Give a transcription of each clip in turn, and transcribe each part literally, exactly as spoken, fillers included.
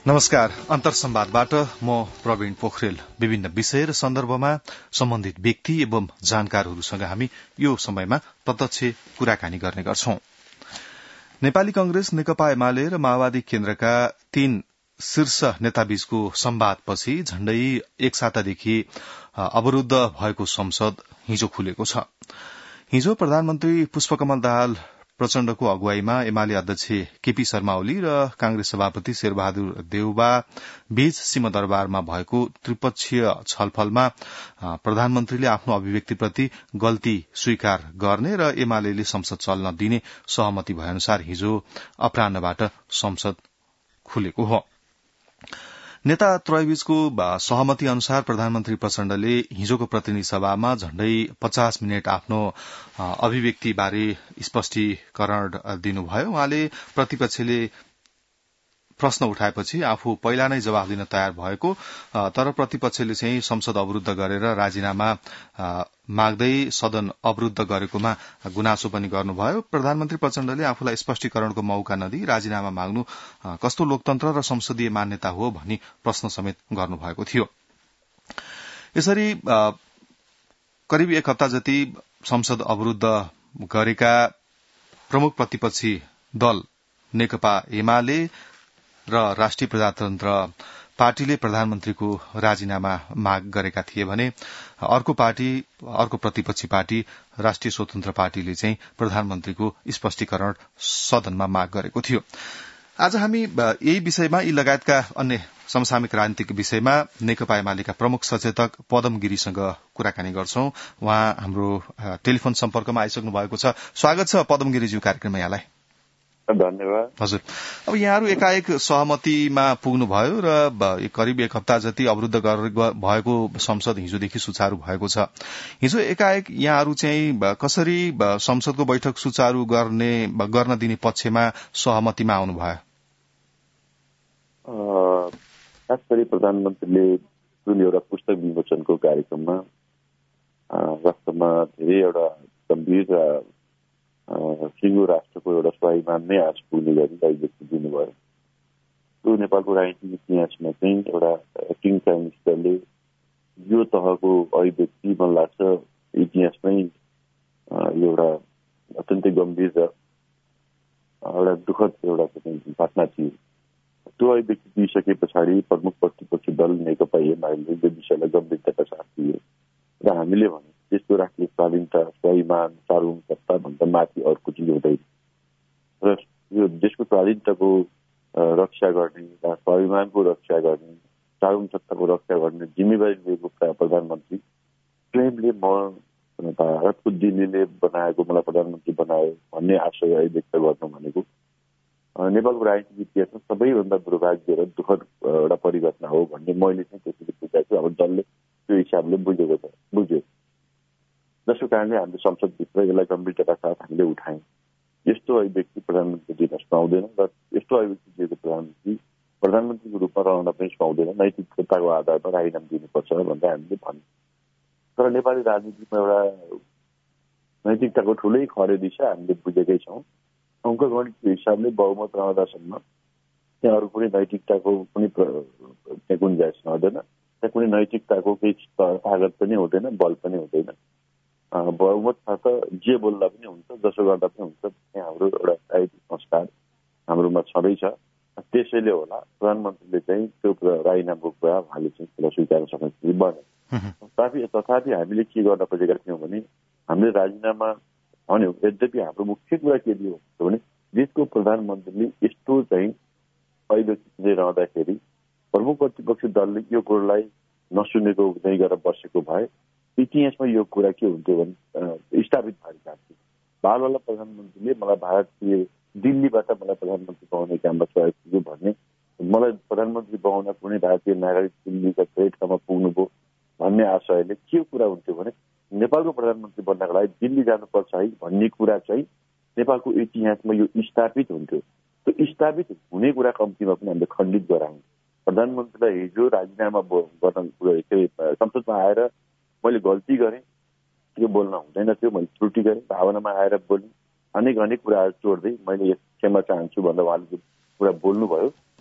नमस्कार। अन्तर संवादबाट म प्रवीण पोखरेल। विभिन्न विषय र सन्दर्भमा सम्बन्धित व्यक्ति एवं जानकारहरूसँग हामी यो समयमा प्रत्यक्ष कुराकानी गर्ने गर्छौं। नेपाली कंग्रेस, नेकपा एमाले र माओवादी केन्द्रका तीन शीर्ष नेताबीचको संवादपछि झण्डै एक सातादेखि अवरूद्ध भएको संसद हिजो खुलेको छ। हिजो प्रधानमन्त्री पुष्पकमल दाहाल प्रचण्डको अगुवाईमा एमाले अध्यक्ष केपी शर्मा ओली र कांग्रेस सभापति शेरबहादुर देउबा बीच सिंहदरबारमा भएको त्रिपक्षीय छलफलमा प्रधानमन्त्रीले आफ्नो अभिव्यक्तिप्रति गल्ती स्वीकार गर्ने र एमालेले संसद चल्न दिने सहमति भएअनुसार हिजो अपराह्नबाट संसद खुलेको हो। नेता त्रयबीचको सहमति अनुसार प्रधानमन्त्री प्रचण्डले हिजोको प्रतिनिधि सभामा झण्डै पचास मिनट आफ्नो अभिव्यक्तिबारे स्पष्टीकरण दिनुभयो। उहाँले प्रतिपक्षले प्रश्न उठाएपछि आफू पहिला नै जवाफ दिन तयार भएको तर प्रतिपक्षले चाहिँ संसद अवरूद्ध गरेर राजीनामा माग्दै सदन अवरूद्ध गरेकोमा गुनासो पनि गर्नुभयो। प्रधानमन्त्री प्रचण्डले आफूलाई स्पष्टीकरणको मौका नदिई राजीनामा माग्नु कस्तो लोकतन्त्र र संसदीय मान्यता हो भनी प्रश्न समेत गर्नुभएको थियो। यसरी करिब एक हप्ता जति संसद अवरूद्ध गरेका प्रमुख प्रतिपक्षी दल नेकपा एमाले र राष्ट्रिय प्रजातन्त्र पार्टीले प्रधानमन्त्रीको राजीनामा माग गरेका थिए भने अर्को पार्टी अर्को प्रतिपक्षी पार्टी राष्ट्रिय स्वतन्त्र पार्टीले चाहिँ प्रधानमन्त्रीको स्पष्टीकरण सदनमा माग गरेको थियो। आज हामी यही विषयमा यी लगायतका अन्य समसामयिक राजनीतिक विषयमा नेकपा एमालेका प्रमुख सचेतक पदम गिरीसँग कुराकानी गर्छौं। उहाँ हाम्रो टेलिफोन सम्पर्कमा आइसक्नु भएको छ। स्वागत छ पदम गिरीज्यू कार्यक्रममा यहाँलाई। धन्यवाद। हजुर, अब यहाँहरू एकाएक सहमतिमा पुग्नुभयो र करिब एक हप्ता जति अवरूद्ध भएको संसद हिजोदेखि सुचारू भएको छ। हिजो एकाएक यहाँहरू चाहिँ कसरी संसदको बैठक सुचारू गर्ने गर्न दिने पक्षमा सहमतिमा आउनुभयो? खास गरी प्रधानमन्त्रीले जुन एउटा पुस्तक विमोचनको कार्यक्रममा वास्तवमा धेरै एउटा गम्भीर र सिङ्गो राष्ट्रको एउटा स्वाभिमान नै आज पुग्ने गरी अभिव्यक्ति दिनुभयो। त्यो नेपालको राजनीतिक इतिहासमा चाहिँ एउटा एक्टिङ प्राइम मिनिस्टरले यो तहको अभिव्यक्ति मन लाग्छ इतिहासमै एउटा अत्यन्तै गम्भीर र एउटा दुःखद एउटा घटना थियो। त्यो अभिव्यक्ति दिइसके पछाडि प्रमुख प्रतिपक्षी दल नेकपा एमाले यो विषयलाई गम्भीरताका साथ दियो र हामीले भने देशको राष्ट्रिय स्वाधीनता, स्वाभिमान, सार्वभौमिकता भन्दा माथि अर्को चिज हुँदैन र यो देशको स्वाधीनताको रक्षा गर्ने र स्वाभिमानको रक्षा गर्ने, सार्वभौमिकताको रक्षा गर्ने जिम्मेवारी लिएको प्रधानमन्त्री स्वयंले म भारतको दिल्लीले बनाएको मलाई प्रधानमन्त्री बनायो भन्ने आशय अभिव्यक्त गर्नु भनेको नेपालको राजनीतिक इतिहासमा सबैभन्दा दुर्भाग्य र दुःखद एउटा परिघटना हो भन्ने मैले चाहिँ त्यसरी बुझाएको छु। अब दलले त्यो हिसाबले बुझेको छ बुझ्यो जसको कारणले हामीले संसदभित्र यसलाई गम्भीरताका साथ हामीले उठायौँ। यस्तो अभिव्यक्ति प्रधानमन्त्री दिन सुहाउँदैन र यस्तो अभिव्यक्ति दिएको प्रधानमन्त्री प्रधानमन्त्रीको रूपमा रहन पनि सुहाउँदैन, नैतिकताको आधारमा राजीनामा दिनुपर्छ भनेर हामीले भन्यौँ। तर नेपाली राजनीतिमा एउटा नैतिकताको ठुलै खरेदी छ हामीले बुझेकै छौँ। अङ्कगणितको हिसाबले बहुमत रहँदासम्म त्यहाँ अरू कुनै नैतिकताको कुनै गुन्जाइस रहँदैन, त्यहाँ कुनै नैतिकताको केही तागत पनि हुँदैन, बल पनि हुँदैन। बहुमत छ त जे बोल्दा पनि हुन्छ, जसो गर्दा पनि हुन्छ, त्यहाँ हाम्रो एउटा राजनीतिक संस्कार हाम्रोमा छँदैछ। त्यसैले होला प्रधानमन्त्रीले चाहिँ त्यो राजीनामाको कुरा उहाँले चाहिँ कुरा स्वीकार सक्ने बने। तथापि तथापि हामीले के गर्न खोजेका थियौँ भने हामीले राजीनामा भन्यो, यद्यपि हाम्रो मुख्य कुरा के दियो भने देशको प्रधानमन्त्रीले यस्तो चाहिँ अभिव्यक्ति रहँदाखेरि प्रमुख प्रतिपक्षी दलले यो कुरालाई नसुनेको नै गरेर बसेको भए इतिहासमा यो कुरा के हुन्थ्यो भने स्थापित भएका थिए। बालवाला प्रधानमन्त्रीले मलाई भारतीय दिल्लीबाट मलाई प्रधानमन्त्री बनाउने काममा सहयोग थियो भन्ने, मलाई प्रधानमन्त्री बनाउन कुनै भारतीय नागरिक दिल्लीका धेरै ठाउँमा पुग्नुभयो भन्ने आशयले के कुरा हुन्थ्यो भने नेपालको प्रधानमन्त्री बन्नका लागि दिल्ली जानुपर्छ है भन्ने कुरा चाहिँ नेपालको इतिहासमा यो स्थापित हुन्थ्यो। त्यो स्थापित हुने कुरा कम्तीमा पनि हामीले खण्डित गरायौँ। प्रधानमन्त्रीलाई हिजो राजीनामा गर्न संसदमा आएर मैले गल्ती गरेँ, यो बोल्न हुँदैन थियो, मैले त्रुटि गरेँ, भावनामा आएर बोलेँ, अनेक अनेक कुराहरू जोड्दै मैले क्षमा चाहन्छु भनेर उहाँले कुरा बोल्नुभयो। त्यसले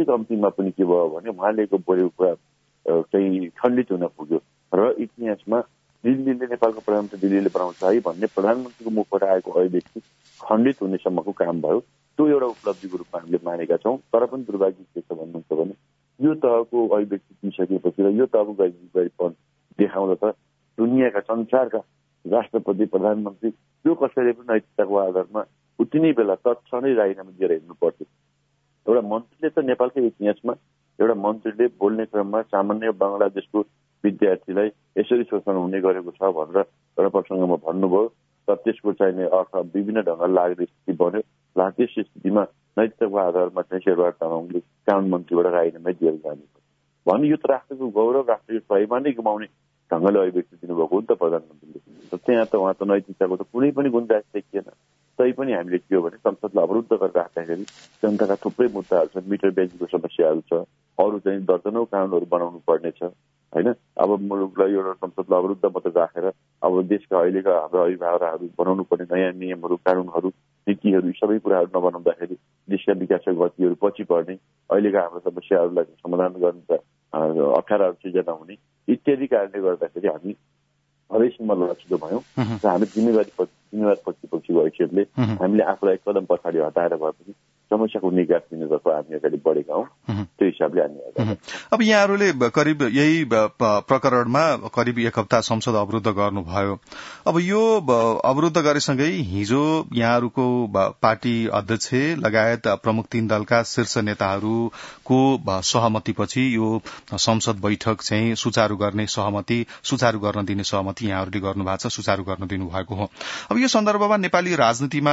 कम्तीमा पनि के भयो भने उहाँले बोलेको कुरा चाहिँ खण्डित हुन पुग्यो र इतिहासमा दिल्लीले नेपालको प्रधानमन्त्री दिल्लीले बनाउँछ है भन्ने प्रधानमन्त्रीको मुखबाट आएको अभिव्यक्ति खण्डित हुनेसम्मको काम भयो। त्यो एउटा उपलब्धिको रूपमा हामीले मानेका छौँ। तर पनि दुर्भाग्य के छ भन्नुहुन्छ भने यो तहको अभिव्यक्ति दिइसकेपछि र यो तहको गैरपन देखाउँदा त दुनियाँका संसारका राष्ट्रपति प्रधानमन्त्री जो कसैले पनि नैतिकताको आधारमा उति नै बेला तत्क्षणै राजीनामा दिएर हिँड्नु पर्थ्यो। एउटा मन्त्रीले त नेपालकै इतिहासमा एउटा मन्त्रीले बोल्ने क्रममा सामान्य बङ्गलादेशको विद्यार्थीलाई यसरी शोषण हुने गरेको छ भनेर एउटा प्रसङ्गमा भन्नुभयो र त्यसको चाहिने अर्थ विभिन्न ढङ्गले लाग्ने स्थिति बन्यो। र त्यस स्थितिमा नैतिकताको आधारमा चाहिँ शेरबहादुर तामाङले कानुन मन्त्रीबाट राजीनामा दिएर जानु भने यो त राष्ट्रको गौरव राष्ट्रको स्वाभिमानै गुमाउने ढङ्गले अभिव्यक्ति दिनुभएको हो नि त प्रधानमन्त्रीले। त्यहाँ त उहाँ त नैतिकताको त कुनै पनि गुन्जाइस देखिएन। तै पनि हामीले के हो भने संसदलाई अवरुद्ध गरेर राख्दाखेरि जनताका थुप्रै मुद्दाहरू छन्, मिटर बेन्चको समस्याहरू छ, अरू चाहिँ दर्जनौं कानुनहरू बनाउनु पर्ने छ होइन। अब मुलुकलाई एउटा संसदलाई अवरुद्ध मात्र राखेर अब देशका अहिलेका हाम्रो अभिभावकहरू बनाउनु पर्ने नयाँ नियमहरू, कानुनहरू, नीतिहरू सबै कुराहरू नबनाउँदाखेरि देशका विकासका गतिहरू पछि पर्ने, अहिलेका हाम्रो समस्याहरूलाई समाधान गर्न अप्ठ्याराहरू सिर्जना हुने इत्यादि कारणले गर्दाखेरि हामी अवैसम्म लक्षित भयौँ र हामी जिम्मेवारी जिम्मेवार प्रतिपक्षीको हैसियतले हामीले आफूलाई एक कदम पछाडि हटाएर भए पनि समस्याको निकास दिनेतर्फ हामी अगाडि बढेका हौँ। त्यो हिसाबले हामी अब यहाँहरूले करिब यही प्रकरणमा करिब एक हप्ता संसद अवरुद्ध गर्नुभयो। अब यो अवरुद्ध गरेसँगै हिजो यहाँहरूको पार्टी अध्यक्ष लगायत प्रमुख तीन दलका शीर्ष नेताहरूको सहमतिपछि यो संसद बैठक चाहिँ सुचारू गर्ने सहमति सुचारू गर्न दिने सहमति यहाँहरूले गर्नुभएको छ, सुचारू गर्न दिनुभएको हो। अब यो सन्दर्भमा नेपाली राजनीतिमा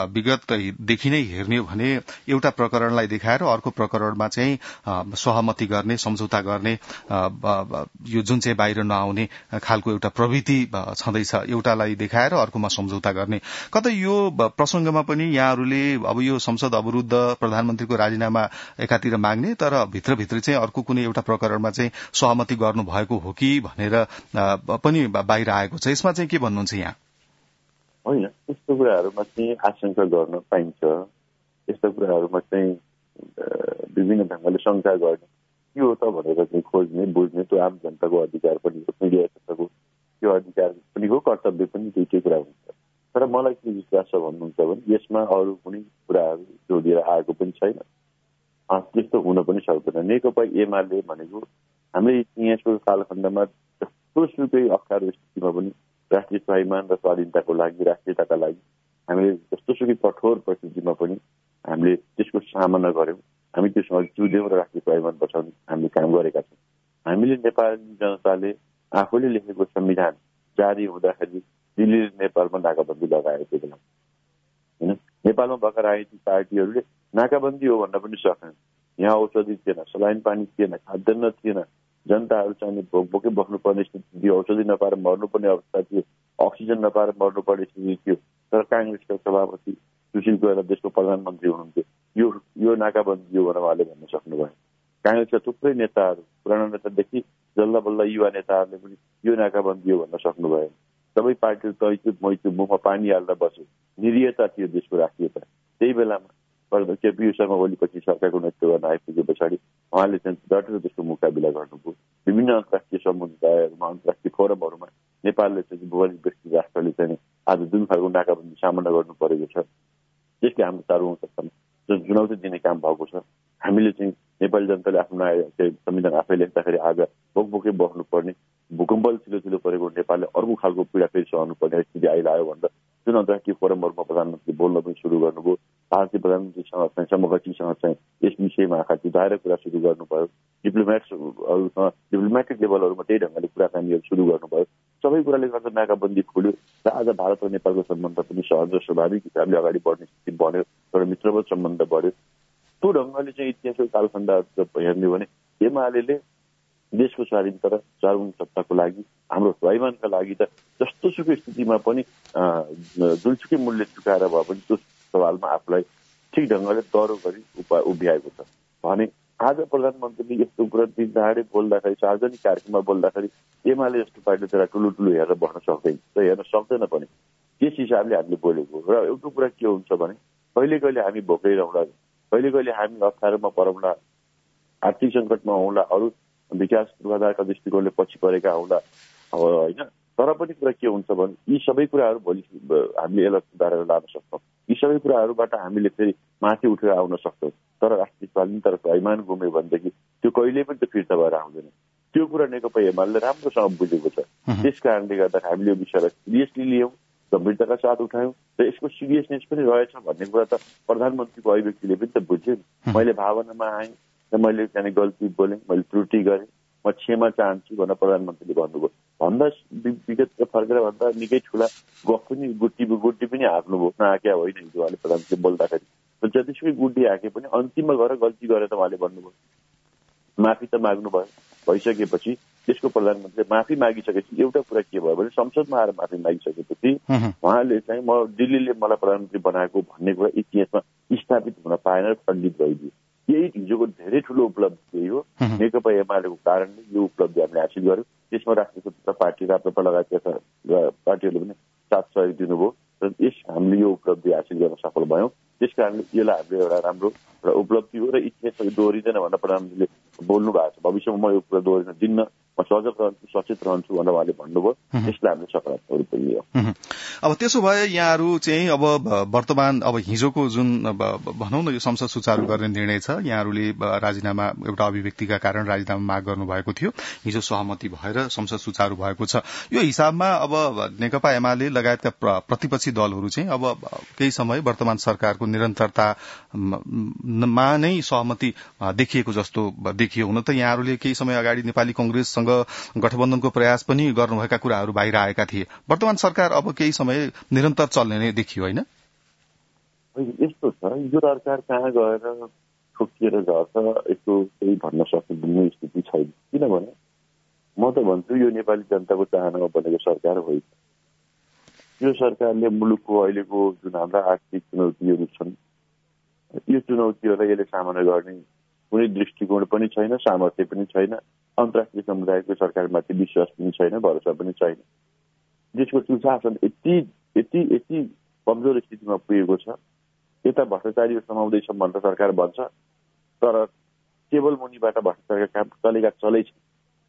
विगतदेखि नै हेर्ने हो भने एउटा प्रकरणलाई देखाएर अर्को प्रकरणमा चाहिँ सहमति गर्ने, सम्झौता गर्ने यो जुन चाहिँ बाहिर नआउने खालको एउटा प्रवृत्ति छँदैछ। एउटालाई देखाएर अर्कोमा सम्झौता गर्ने। कतै यो प्रसंगमा पनि यहाँहरूले अब यो संसद अवरुद्ध, प्रधानमन्त्रीको राजीनामा एकातिर माग्ने तर भित्रभित्र चाहिँ अर्को कुनै एउटा प्रकरणमा चाहिँ सहमति गर्नु भएको हो कि भनेर पनि बाहिर आएको छ। यसमा चाहिँ के भन्नुहुन्छ यहाँ? होइन, यस्तो कुराहरूमा चाहिँ आशंका गर्न पाइन्छ। यस्ता कुराहरूमा चाहिँ विभिन्न ढङ्गले शङ्का गर्ने के हो त भनेर चाहिँ खोज्ने बुझ्ने त्यो आम जनताको अधिकार पनि हो, मिडिया क्षेत्रको त्यो अधिकार पनि हो, कर्तव्य पनि दुईटै कुरा हुन्छ। तर मलाई के विश्वास छ भन्नुहुन्छ भने यसमा अरू कुनै कुराहरू जोडिएर आएको पनि छैन, त्यस्तो हुन पनि सक्दैन। नेकपा एमाले भनेको हामीले इतिहासको कालखण्डमा जस्तोसुकै अप्ठ्यारो स्थितिमा पनि राष्ट्रिय स्वाभिमान र स्वाधीनताको लागि, राष्ट्रियताका लागि हामीले जस्तोसुकै कठोर परिस्थितिमा पनि हामीले त्यसको सामना गर्यौँ। हामी त्यसमा जुध्यौँ र राष्ट्रिय स्वाभिमान बचाउने हामीले काम गरेका छौँ। हामीले नेपाली जनताले आफूले लेखेको संविधान जारी हुँदाखेरि दिल्लीले नेपालमा नाकाबन्दी लगाएको थियो होइन। नेपालमा भएका राजनीतिक पार्टीहरूले नाकाबन्दी हो भन्न पनि सकेन। यहाँ औषधि थिएन, सलाइन पानी थिएन, खाद्यान्न थिएन, जनताहरू चाहिँ भोक भोकै बस्नुपर्ने स्थिति थियो, औषधि नपाएर मर्नुपर्ने अवस्था थियो, अक्सिजन नपाएर मर्नुपर्ने स्थिति थियो। तर काङ्ग्रेसका सभापति सुशील कोइराला देशको प्रधानमन्त्री हुनुहुन्थ्यो, यो यो नाकाबन्दी हो भनेर उहाँले भन्न सक्नुभयो। काङ्ग्रेसका थुप्रै नेताहरू, पुरानो नेतादेखि जल्ल बल्ल युवा नेताहरूले पनि यो नाकाबन्दी हो भन्न सक्नुभयो। सबै पार्टीहरू तैचुप मैचुप मुखमा पानी हाल्दा बस्यो, निरीयता थियो देशको राष्ट्रियता। त्यही बेलामा केपी शर्मा ओलीपछि सरकारको नेतृत्व गर्न आइपुगे पछाडि उहाँले चाहिँ डटेर त्यसको मुकाबिला गर्नुभयो। विभिन्न अन्तर्राष्ट्रिय समुदायहरूमा, अन्तर्राष्ट्रिय फोरमहरूमा नेपालले चाहिँ भूगोलिक व्यक्ति राष्ट्रले चाहिँ आज जुन खालको नाकाबन्दी सामना गर्नु परेको छ त्यसले हाम्रो सार्वभौमिकतामा चुनौती दिने काम भएको छ। हामीले चाहिँ नेपाली जनताले आफ्नो संविधान आफै लेख्दाखेरि आज भोक भोकै बस्नुपर्ने, भूकम्पले चिलो चिलो परेको नेपालले अर्को खालको पीडा फेरि सहनु पर्ने स्थिति आइलायो भन्दा जुन अन्तर्राष्ट्रिय फोरमहरूमा प्रधानमन्त्री बोल्न पनि सुरु गर्नुभयो। भारतीय प्रधानमन्त्रीसँग चाहिँ समकक्षीसँग चाहिँ यस विषयमा आँखा चिताएर कुरा सुरु गर्नुभयो। डिप्लोमेट्सहरूसँग डिप्लोमेटिक लेभलहरूमा त्यही ढङ्गले कुराकानीहरू सुरु गर्नुभयो। सबै कुराले गर्दा नाकाबन्दी खुल्यो र आज भारत र नेपालको सम्बन्ध पनि सहज र स्वाभाविक हिसाबले अगाडि बढ्ने स्थिति बन्यो, एउटा मित्रवत सम्बन्ध बढ्यो। त्यो ढङ्गले चाहिँ इतिहासको कालखण्ड हेर्ने भने एमाले देशको स्वाधीनता र सार्वभौमिक सत्ताको लागि, हाम्रो स्वाभिमानका लागि त जस्तोसुकै स्थितिमा पनि जुनसुकै मूल्य चुकाएर भए पनि त्यो सवालमा आफूलाई ठिक ढङ्गले दह्रो गरी उभ्याएको छ भने आज प्रधानमन्त्रीले यस्तो कुरा दिन दहाडे बोल्दाखेरि, सार्वजनिक कार्यक्रममा बोल्दाखेरि एमाले जस्तो पार्टीले त्यसलाई ठुलो ठुलो हेरेर बस्न सक्दैन र हेर्न सक्दैन पनि। त्यस हिसाबले हामीले बोलेको र एउटा कुरा के हुन्छ भने कहिले कहिले हामी भोकै रहँला, कहिले कहिले हामी अप्ठ्यारोमा परौँला, आर्थिक सङ्कटमा हौला, अरू विकास पूर्वाधारका दृष्टिकोणले पछि परेका हौला होइन। तर पनि कुरा के हुन्छ भने यी सबै कुराहरू भोलि हामीले यसलाई सुधारेर लान सक्छौँ। यी सबै कुराहरूबाट हामीले फेरि माथि उठेर आउन सक्छौँ। तर राष्ट्रिय स्वाधीनता र स्वाभिमान गुम्यो भनेदेखि त्यो कहिले पनि त फिर्ता भएर आउँदैन। त्यो कुरा नेकपा एमाले राम्रोसँग बुझेको छ। त्यस कारणले गर्दा हामीले यो विषयलाई सिरियसली लियौँ, गम्भीरताका साथ उठायौँ र यसको सिरियसनेस पनि रहेछ भन्ने कुरा त प्रधानमन्त्रीको अभिव्यक्तिले पनि त बुझ्यो नि। मैले भावनामा आएँ र मैले त्यहाँनिर गल्ती बोलेँ, मैले त्रुटि गरेँ, म क्षमा चाहन्छु भनेर प्रधानमन्त्रीले भन्नुभयो। भन्दा विगतको फर्केर भन्दा निकै ठुला गफ पनि गुड्डी गुड्डी पनि हाक्नुभयो, नहाक्या होइन हिजो उहाँले प्रधानमन्त्रीले बोल्दाखेरि। र जतिसुकै गुड्डी हाके पनि अन्तिममा गएर गल्ती गरेर त उहाँले भन्नुभयो, माफी त माग्नुभयो। भइसकेपछि त्यसको प्रधानमन्त्रीले माफी मागिसकेपछि एउटा कुरा के भयो भने संसदमा आएर माफी मागिसकेपछि उहाँले चाहिँ म दिल्लीले मलाई प्रधानमन्त्री बनाएको भन्ने कुरा इतिहासमा स्थापित हुन पाएन र खण्डित भइदियो। यही हिजोको धेरै ठुलो उपलब्धि हो। नेकपा एमालेको कारणले यो उपलब्धि हामीले हासिल गर्यौँ। त्यसमा राष्ट्रिय स्वतन्त्र पार्टी, राप्रपा लगायतका पार्टीहरूले पनि साथ सहयोग दिनुभयो र यस हामीले यो उपलब्धि हासिल गर्न सफल भयौँ। त्यस कारणले यसलाई हामीले एउटा राम्रो एउटा उपलब्धि हो र इतिहासमा दोहोरिँदैन भनेर प्रधानमन्त्रीले बोल्नु भएको छ। भविष्यमा म यो कुरा दोहोरिन दिन्न, म सजग रहन्छु, सचेत रहन्छु भनेर उहाँले भन्नुभयो। त्यसलाई हामीले सकारात्मक रूपले लियौँ। अब त्यसो भए यहाँहरू चाहिँ अब वर्तमान अब हिजोको जुन भनौँ न यो संसद सुचारू गर्ने निर्णय छ, यहाँहरूले राजीनामा एउटा अभिव्यक्तिका कारण राजीनामा माग गर्नुभएको थियो, हिजो सहमति भएर संसद सुचारू भएको छ। यो हिसाबमा अब नेकपा एमाले लगायतका प्रतिपक्षी दलहरू चाहिँ अब केही समय वर्तमान सरकारको निरन्तरतामा नै सहमति देखिएको जस्तो देखियो। हुन त यहाँहरूले केही समय अगाडि नेपाली कंग्रेससँग गठबन्धनको प्रयास पनि गर्नुभएका कुराहरू बाहिर आएका थिए। वर्तमान सरकार अब केही समय निरन्तर चल्ने नै देखियो होइन? यस्तो छ, यो सरकार कहाँ गएर ठोकिएर झर्छ यस्तो केही भन्न सक्ने स्थिति छैन। किनभने म त भन्छु यो नेपाली जनताको चाहनामा बनेको सरकार होइन। यो सरकारले मुलुकको अहिलेको जुन हाम्रा आर्थिक चुनौतीहरू छन्, यो चुनौतीहरूलाई यसले सामना गर्ने कुनै दृष्टिकोण पनि छैन, सामर्थ्य पनि छैन। अन्तर्राष्ट्रिय समुदायको सरकारमाथि विश्वास पनि छैन, भरोसा पनि छैन। देशको सुशासन यति यति यति कमजोर स्थितिमा पुगेको छ। यता भ्रष्टाचारी समाउँदैछ भनेर सरकार भन्छ, तर केवल मुनिबाट भ्रष्टाचारका काम चलेका चलै छन्,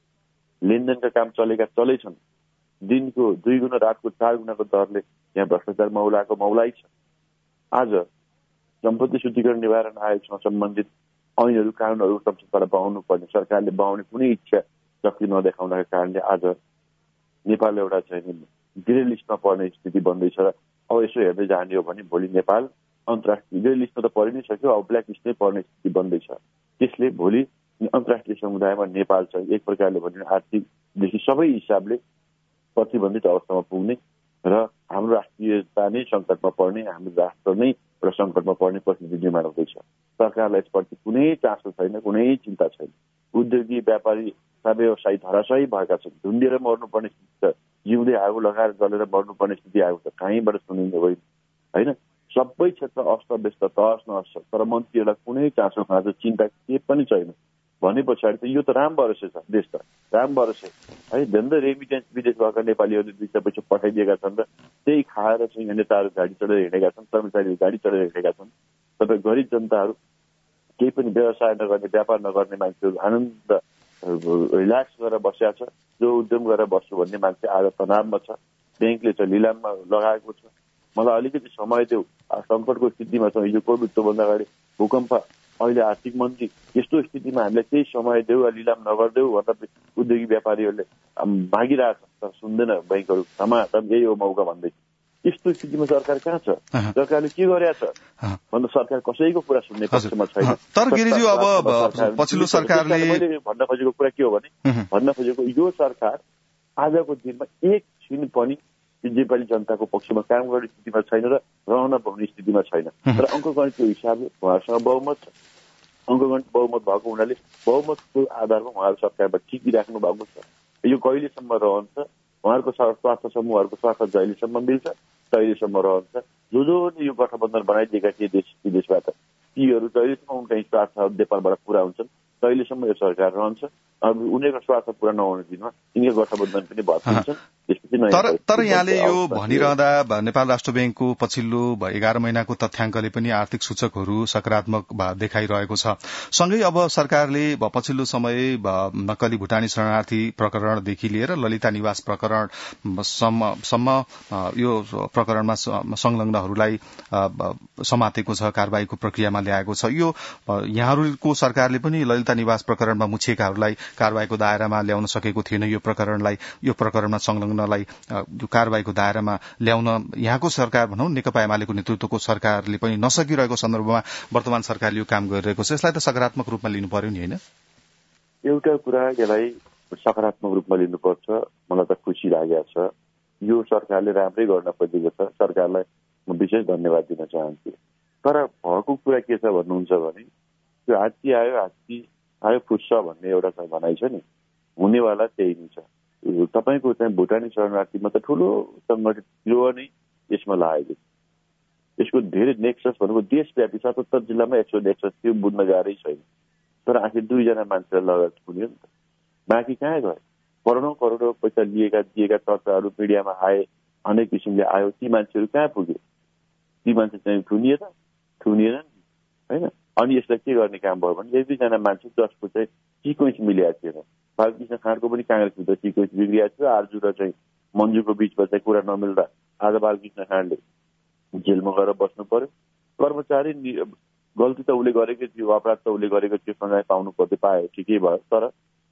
लेनदेनका काम चलेका चलै छन्। दिनको दुई गुणा रातको चार गुणाको दरले यहाँ भ्रष्टाचार मौलाको मौलाइ छ। आज सम्पत्ति शुद्धिकरण निवारण आयोगसँग सम्बन्धित ऐनहरू कानुनहरू संसदबाट बहाउनु पर्ने, सरकारले बहाउने कुनै इच्छा शक्ति नदेखाउनका कारणले आज नेपाल एउटा चाहिँ ग्रे लिस्टमा पर्ने स्थिति बन्दैछ। र अब यसो हेर्दै जाने हो भने भोलि नेपाल अन्तर्राष्ट्रिय ग्रे लिस्टमा त परि नै सक्यो, अब ब्ल्याक लिस्टमै पर्ने स्थिति बन्दैछ। त्यसले भोलि अन्तर्राष्ट्रिय समुदायमा नेपाल चाहिँ एक प्रकारले भने आर्थिकदेखि सबै हिसाबले प्रतिबन्धित अवस्थामा पुग्ने र हाम्रो राष्ट्रियता नै सङ्कटमा पर्ने, हाम्रो राष्ट्र नै एउटा सङ्कटमा पर्ने परिस्थिति निर्माण हुँदैछ। सरकारलाई यसप्रति कुनै चासो छैन, कुनै चिन्ता छैन। उद्योगी व्यापारी सबै व्यवसायी धराशयी भएका छन्, ढुन्डेर मर्नुपर्ने स्थिति छ, जिउँदै आगो लगाएर जलेर मर्नुपर्ने स्थिति आएको छ। कहीँबाट सुनिने होइन होइन सबै क्षेत्र अस्तव्यस्त, तहस नहस छ। तर मन्त्रीहरूलाई कुनै चासो खाँचो चिन्ता के पनि छैन भने पछाडि त यो त राम भरोसे छ, देश त राम भरोसे है। झन्डै रेमिटेन्स विदेश गएका नेपालीहरूले दुई सय पैसा पठाइदिएका छन् र त्यही खाएर चाहिँ नेताहरू गाडी चढेर हिँडेका छन्, कर्मचारीहरू गाडी चढेर हिँडेका छन्। तपाईँ गरिब जनताहरू, केही पनि व्यवसाय नगर्ने, व्यापार नगर्ने मान्छेहरू आनन्द रिल्याक्स गरेर बसेका छ। जो उद्यम गरेर बस्छु भन्ने मान्छे आज तनावमा छ, ब्याङ्कले चाहिँ लिलाममा लगाएको छ। मलाई अलिकति समय देऊ, सङ्कटको स्थितिमा छ, यो कोभिड त्योभन्दा अगाडि भूकम्प, अहिले आर्थिक मन्दी, यस्तो स्थितिमा हामीलाई केही समय देऊ, लिलाम नगरिदेऊ भनेर उद्योगी व्यापारीहरूले मागिरहेछ, तर सुन्दैन ब्याङ्कहरू। समाचार यही हो मौका भन्दै। यस्तो स्थितिमा सरकार कहाँ छ? सरकारले के गरेका छ भन्दा सरकार कसैको कुरा सुन्ने पक्षमा छैन। तर गिरिज्यू अब पछिल्लो सरकारले मैले भन्न खोजेको कुरा के हो भने भन्न खोजेको यो सरकार आजको दिनमा एक छिन पनि नेपाली जनताको पक्षमा काम गर्ने स्थितिमा छैन र रहन पाउने स्थितिमा छैन। तर अङ्कगणितको हिसाबले उहाँहरूसँग बहुमत छ। अङ्कगणित बहुमत भएको हुनाले बहुमतको आधारमा उहाँहरू सरकारमा टिकिराख्नु भएको छ। यो कहिलेसम्म रहन्छ, उहाँहरूको स्वार्थ समूहहरूको स्वार्थ जहिलेसम्म मिल्छ तहिलेसम्म रहन्छ। जो जोले यो गठबन्धन बनाइदिएका थिए देश विदेशबाट, तीहरू जहिलेसम्म उनका स्वार्थ नेपालबाट पुरा हुन्छन् तहिलेसम्म यो सरकार रहन्छ। अब उनीहरूको स्वार्थ पूरा नहुने दिनमा यिनीहरू गठबन्धन पनि भत्किन्छन्। तर तर यहाँले यो भनिरहँदा नेपाल राष्ट्र ब्याङ्कको पछिल्लो एघार महिनाको तथ्याङ्कले पनि आर्थिक सूचकहरू सकारात्मक देखाइरहेको छ। सँगै अब सरकारले पछिल्लो समय नक्कली भुटानी शरणार्थी प्रकरणदेखि लिएर ललिता निवास प्रकरणसम्म यो प्रकरणमा संलग्नहरूलाई समातेको छ, कारबाहीको प्रक्रियामा ल्याएको छ। यो यहाँहरूको सरकारले पनि ललिता निवास प्रकरणमा मुछिएकाहरूलाई कारबाहीको दायरामा ल्याउन सकेको थिएन। यो प्रकरणलाई यो प्रकरणमा संलग्नलाई कारबाहीको दायरामा ल्याउन यहाँको सरकार भनौं नेकपा एमालेको नेतृत्वको सरकारले पनि नसकिरहेको सन्दर्भमा वर्तमान सरकारले यो काम गरिरहेको छ। यसलाई त सकारात्मक रूपमा लिनु पर्यो नि, होइन? एउटा कुरा यसलाई सकारात्मक रूपमा लिनुपर्छ। मलाई त खुसी लागेको छ। यो सरकारले राम्रै गर्न खोजेको छ। सरकारलाई म विशेष धन्यवाद दिन चाहन्छु। तर भएको कुरा के छ भन्नुहुन्छ भने त्यो हात्ती आयो हात्ती आयो फुस्छ भन्ने एउटा भनाइ छ नि, हुनेवाला त्यही नै छ। तपाईँको चाहिँ भुटानी शरणार्थीमा त ठुलो संगठित गिरोह नै यसमा लागेको छ। यसको धेरै नेक्सस भनेको देशव्यापी सतहत्तर जिल्लामा एक सय नेक्सस थियो, बुझ्न गाह्रै छैन। तर आखिर दुईजना मान्छेलाई लगत हुने नि त, बाँकी कहाँ गए? करोडौँ करोडौँ पैसा लिएका दिएका चर्चाहरू मिडियामा आए, अनेक किसिमले आयो। ती मान्छेहरू कहाँ पुगे? ती मान्छे चाहिँ थुनिए त थुनिएन नि, होइन? अनि यसलाई के गर्ने काम भयो भने एक दुईजना मान्छे जसको चाहिँ सिक्वेन्स मिलेको थिएन। बालकृष्ण खाँडको पनि काङ्ग्रेसभित्र सिक्वेन्स बिग्रिएको थियो। आर्जु र चाहिँ मन्जुको बिचमा चाहिँ कुरा नमिल्दा आज बालकृष्ण खाँडले जेलमा गएर बस्नु पर्यो। कर्मचारी गल्ती त उसले गरेकै थियो, अपराध त उसले गरेको थियो, सजाय पाउनु पर्थ्यो, पायो, ठिकै भयो। तर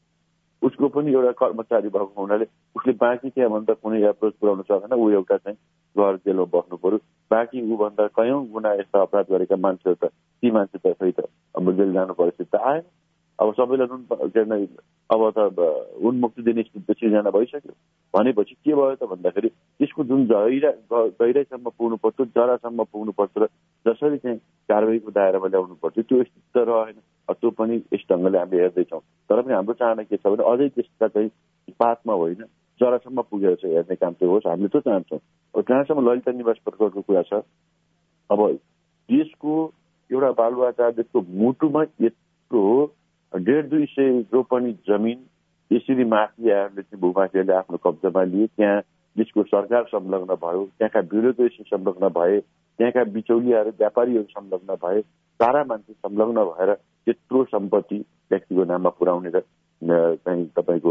उसको पनि एउटा कर्मचारी भएको हुनाले उसले बाँकी त्यहाँ भन्दा कुनै एप्रोच पुऱ्याउन सकेन। ऊ एउटा चाहिँ घर जेलमा बस्नु पर्यो। बाँकी ऊभन्दा कयौं गुणा यस्ता अपराध गरेका मान्छेहरू त ती मान्छे त खै त अब जेल जानु परिस्थिति त आएन। अब सबैलाई नुन अब त उन्मुक्ति दिने स्थिति सिर्जना भइसक्यो भनेपछि के भयो त भन्दाखेरि त्यसको जुन गहिरा गहिराइसम्म पुग्नु पर्थ्यो, जरासम्म पुग्नु पर्थ्यो र जसरी चाहिँ कारबाहीको दायरामा ल्याउनु पर्थ्यो त्यो स्थिति त रहेन। त्यो पनि यस ढङ्गले हामीले हेर्दैछौँ। तर पनि हाम्रो चाहना के छ भने अझै त्यसका चाहिँ पातमा होइन जरासम्म पुगेर चाहिँ हेर्ने काम चाहिँ होस्, हामीले त्यो चाहन्छौँ। अब जहाँसम्म ललिता निवास प्रकरणको कुरा छ, अब देशको एउटा बालुवाचार देशको मुटुमा यत्रो डेढ दुई सय रोपनी जमिन यसरी माफियाहरूले चाहिँ भूमाफियाले आफ्नो कब्जामा लिए। त्यहाँ देशको सरकार संलग्न भयो, त्यहाँका ब्युरोक्रेसी संलग्न भए, त्यहाँका बिचौलियाहरू व्यापारीहरू संलग्न भए, सारा मान्छे संलग्न भएर त्यत्रो सम्पत्ति व्यक्तिको नाममा पुर्याउने र चाहिँ तपाईँको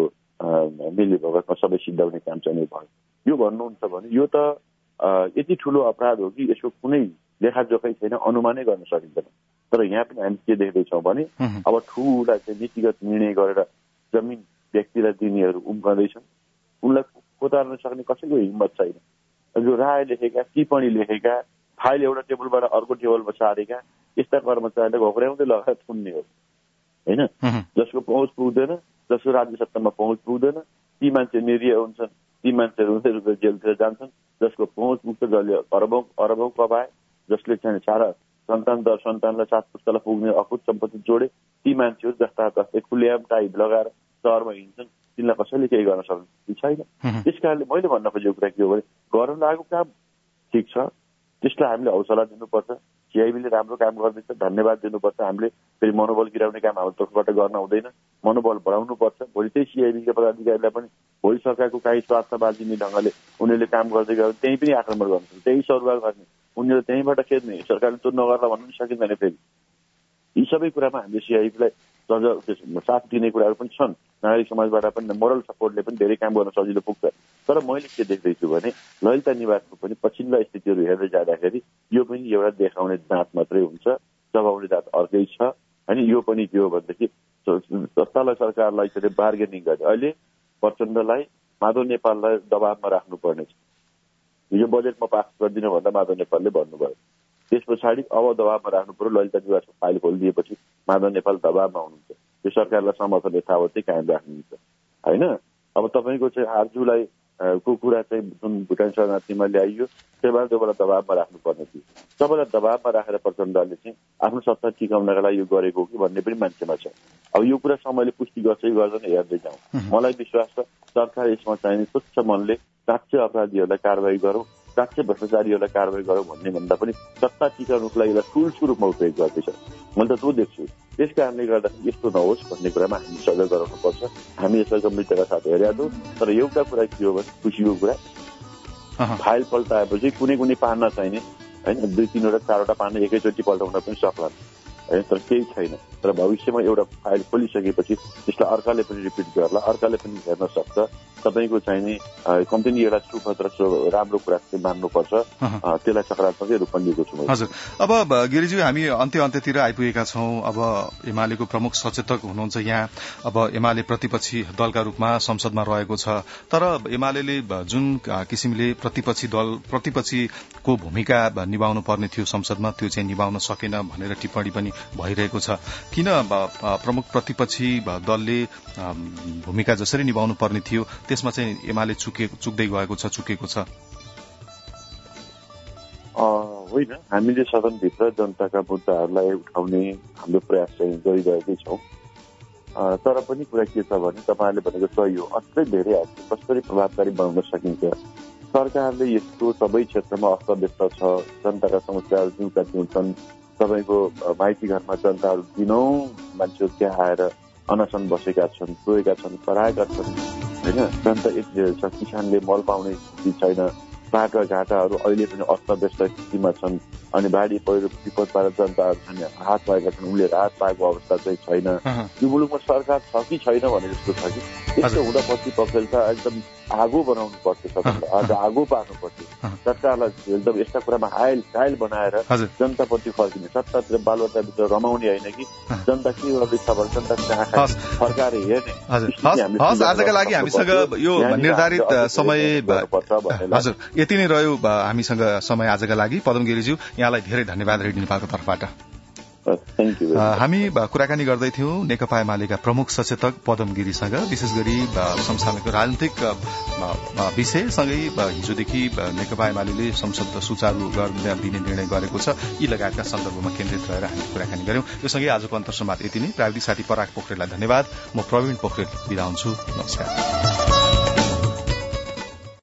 मिली भगतमा सबै सिद्धाउने काम चाहिँ भयो। यो भन्नुहुन्छ भने यो त यति ठुलो अपराध हो कि यसको कुनै लेखाजोखै छैन, अनुमानै गर्न सकिँदैन। तर यहाँ पनि हामी के देख्दैछौँ भने अब ठुला चाहिँ नीतिगत निर्णय गरेर जमिन व्यक्तिलाई दिनेहरू उम्कँदैछन्। उनलाई कोतार्न सक्ने कसैको हिम्मत छैन। जो राय लेखेका, टिप्पणी लेखेका, फाइल एउटा टेबलबाट अर्को टेबलमा सारेका यस्ता कर्मचारीलाई घोक्राउँदै लगाएर थुन्ने हो, होइन? जसको पहुँच पुग्दैन, जसको राज्य सत्तामा पहुँच पुग्दैन, ती मान्छे निरीह हुन्छन्, ती मान्छेहरू उनीहरू जेलतिर जान्छन्। जसको पहुँच पुग्छ, जसले अरबौँ अरबौँ कमाए, जसले चाहिँ सारा सन्तान दर सन्तानलाई सात पुस्तालाई पुग्ने अकुत सम्पत्ति जोडे, ती मान्छेहरू जस्ता जस्तै खुल्याम टाइप लगाएर सहरमा हिँड्छन्। तिनलाई कसैले केही गर्न सक्ने छैन। त्यस कारणले मैले भन्न खोजेको कुरा के हो भने गर्न लागेको काम ठिक छ, त्यसलाई हामीले हौसला दिनुपर्छ। सिआइबीले राम्रो काम गर्दैछ, धन्यवाद दिनुपर्छ। हामीले फेरि मनोबल गिराउने काम हाम्रो तर्फबाट गर्न हुँदैन, मनोबल बढाउनुपर्छ। भोलि त्यही सिआइबीका पदाधिकारीलाई पनि भोलि सरकारको काहीँ स्वार्थवादी ढङ्गले उनीहरूले काम गर्दै गयो त्यहीँ पनि आक्रमण गर्नु, त्यही सरुवा गर्ने, उनीहरू त्यहीँबाट खेद्ने, सरकारले त्यो नगर्ला भन्नु पनि सकिँदैन। फेरि यी सबै कुरामा हामीले सिआइबीलाई साथ दिने कुराहरू पनि छन्। नागरिक समाजबाट पनि मोरल सपोर्टले पनि धेरै काम गर्न सजिलो पुग्छ। तर मैले के देख्दैछु भने ललिता निवासको पनि पछिल्ला स्थितिहरू हेर्दै जाँदाखेरि यो पनि एउटा देखाउने जाँच मात्रै हुन्छ, दबाउने जाँच अर्कै छ। होइन, यो पनि के हो भनेदेखि तत्काल सरकारलाई चाहिँ बार्गेनिङ गर्ने, अहिले प्रचण्डलाई माधव नेपाललाई दबावमा राख्नुपर्ने छ। यो बजेटमा पास गरिदिनु भन्दा माधव नेपालले भन्नुभयो। त्यस पछाडि अब दबावमा राख्नु पर्यो। ललिता निवासको फाइल खोलिदिएपछि माधव नेपाल दबावमा हुनुहुन्छ। त्यो सरकारलाई समर्थन यथावतै कायम राख्नुहुन्छ, होइन? अब तपाईँको चाहिँ आर्जुलाई को कुरा चाहिँ जुन भुटान शरणार्थीमा ल्याइयो त्यसबाट त्योबाट दबावमा राख्नुपर्ने थियो। सबैलाई दबावमा राखेर प्रचण्डले चाहिँ आफ्नो सत्ता टिकाउनका लागि यो गरेको हो कि भन्ने पनि मान्छेमा छ। अब यो कुरा समयले पुष्टि गर्छ कि गर्दैन हेर्दै जाउँ। मलाई विश्वास छ सरकार यसमा चाहिने स्वच्छ मनले साँच्चै अपराधीहरूलाई कारवाही गरौँ, साँच्चै भ्रष्टाचारीहरूलाई कारवाही गरौँ भन्ने भन्दा पनि सत्ता टिकाउनुको लागि यसलाई ठुल्ठुलो रूपमा उपयोग गर्दैछ। मैले त त्यो देख्छु। त्यस कारणले गर्दा यस्तो नहोस् भन्ने कुरामा हामी सजग गराउनुपर्छ। हामी यसलाई गम्भीरताका साथ हेरेका छौँ। तर एउटा कुरा के हो भने खुसीको कुरा, फाइल पल्टाएपछि कुनै कुनै पार्न चाहिने होइन, दुई तिनवटा चारवटा पार्न एकैचोटि पल्टाउन पनि सक्ला होइन, तर केही छैन। तर भविष्यमा एउटा फाइल खोलिसकेपछि त्यसलाई अर्काले पनि रिपिट गर्ला, अर्काले पनि हेर्न सक्छ। तपाईँको चाहिने कम्ती नि एउटा सुखद र राम्रो कुरा चाहिँ मान्नुपर्छ, त्यसलाई सकारात्मकै रूपमा लिएको छु। हजुर, अब गिरिज्यू हामी अन्त्य अन्त्यतिर आइपुगेका छौँ। अब एमालेको प्रमुख सचेतक हुनुहुन्छ यहाँ। अब एमाले प्रतिपक्षी दलका रूपमा संसदमा रहेको छ, तर एमाले जुन किसिमले प्रतिपक्षी दल प्रतिपक्षीको भूमिका निभाउनु पर्ने थियो संसदमा त्यो चाहिँ निभाउन सकेन भनेर टिप्पणी पनि भइरहेको छ। किन प्रमुख प्रतिपक्षी दलले भूमिका जसरी निभाउनु पर्ने थियो त्यसमा चाहिँ एमाले चुके चुक्दै गएको छ, चुकेको छ? होइन, हामीले सदनभित्र जनताका मुद्दाहरूलाई उठाउने हाम्रो प्रयास चाहिँ गरिरहेकै छौँ। तर पनि कुरा के छ भने तपाईँहरूले भनेको सही हो, अझै धेरै आएको कसरी प्रभावकारी बनाउन सकिन्छ। सरकारले यस्तो सबै क्षेत्रमा अस्तव्यस्त छ, जनताका समस्याहरू जिउका जिउ छन्। तपाईँको माइती घरमा जनताहरू दिनौँ मान्छेहरू त्यहाँ आएर अनसन बसेका छन्, रोएका छन्, कराएका छन् होइन। जनता एक छ, किसानले मल पाउने स्थिति छैन, बाटो घाटाहरू अहिले पनि अस्तव्यस्त स्थितिमा छन्। अनि बाढी पहिरो विपदबाट जनताहरू छन् राहत पाएका छन्, उनले राहत पाएको अवस्था चाहिँ छैन। यो मुलुकमा सरकार छ कि छैन भने जस्तो छ कि त्यस्तो हुँदा प्रतिपक्षले त एकदम आगो बनाउनु पर्थ्यो, सबैलाई आज आगो पार्नु पर्थ्यो। सरकारलाई एकदम यस्ता कुरामा हायल कायल बनाएर जनताप्रति फर्किने, सत्तातिर बालबच्चाभित्र रमाउने होइन कि जनता के गर्दैछ भने जनता आँखा फर्काएर हेर्ने। आजका लागि हामीसँग यो निर्धारित समय हजुर यति नै रह्यो हामीसँग समय आजका लागि। पदम गिरिज्यू, यहाँलाई धेरै धन्यवाद रेडियो नेपालको तर्फबाट। हामी कुराकानी गर्दैथ्यौं नेकपा एमालेका प्रमुख सचेतक पदम गिरीसँग, विशेष गरी समसामयिक राजनीतिक विषयसँगै हिजोदेखि नेकपा एमाले संसद सुचारू गर्न दिने निर्णय गरेको छ, यी लगायतका सन्दर्भमा केन्द्रित रहेर हामी कुराकानी गर्यौं। यो सँगै आजको अन्तर्संवाद यति नै। प्राविधिक साथी पराग पोखरेललाई धन्यवाद। म प्रवीण पोखरेल बिदा हुन्छु। नमस्कार।